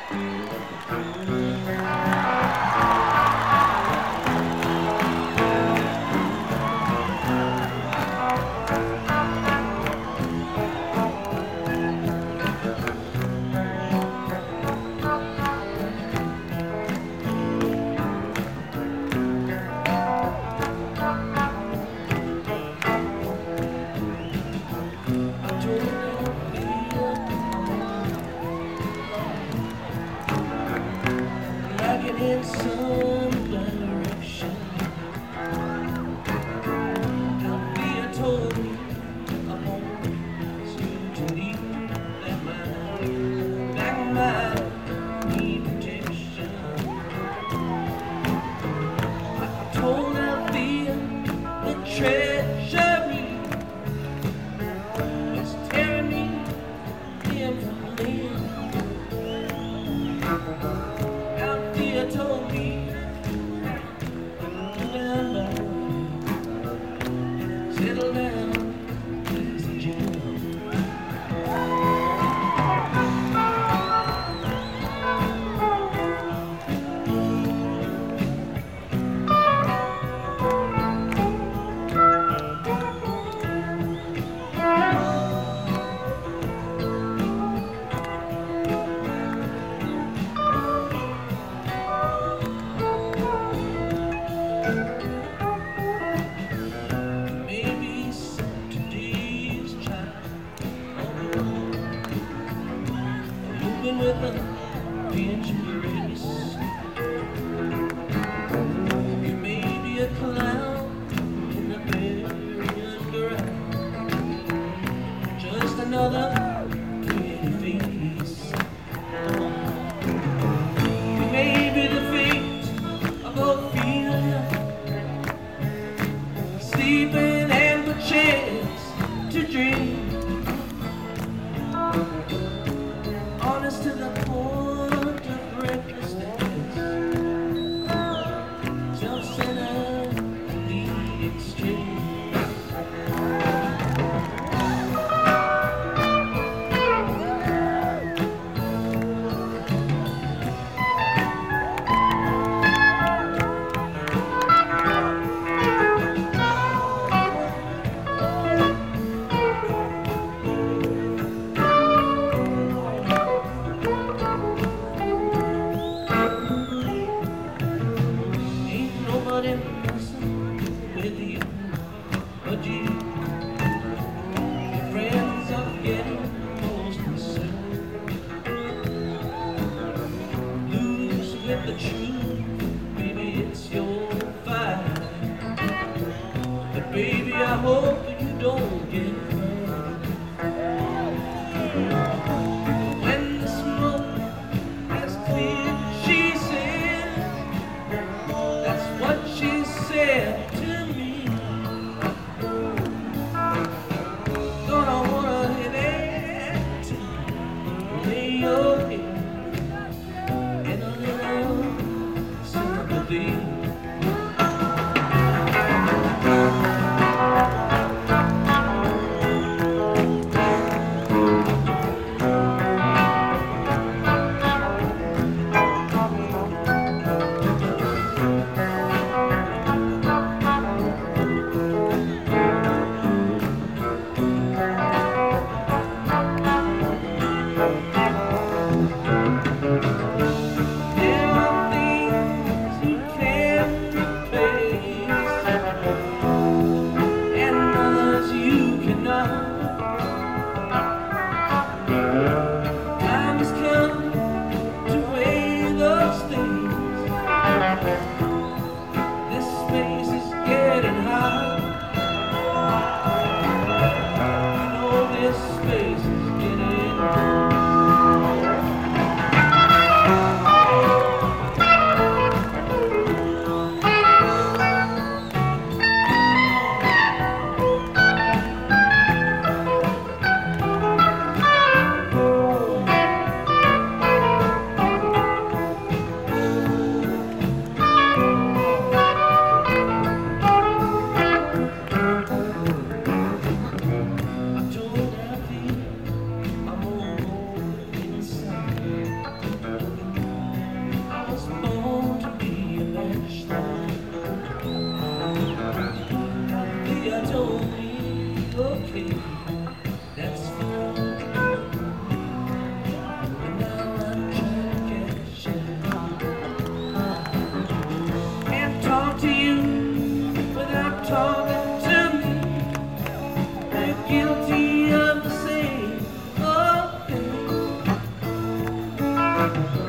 In some direction, Althea told me I want you to leave that mind, that mind need protection. I told Althea the treasury was tearing me limb from limb. Althea told me, settle down, easy Jim. With a pinch of grace, you may be a clown in the buried ground, just another pretty face. You may be the fate of Ophelia, sleeping and perchance to dream. Honest to the point of recklessness, self-centered to the extreme. With you, but you, your friends are getting most concerned. Lose with the truth, baby, it's your fight. But baby, I hope you don't get hurt. When the smoke has cleared, she said, that's what she said to me. Gonna wanna hit it, lay your head in a little sympathy. Time has come to weigh those things. This space is getting hot. You know this space is getting hot. talking to me. They're guilty of the same. Oh, yeah.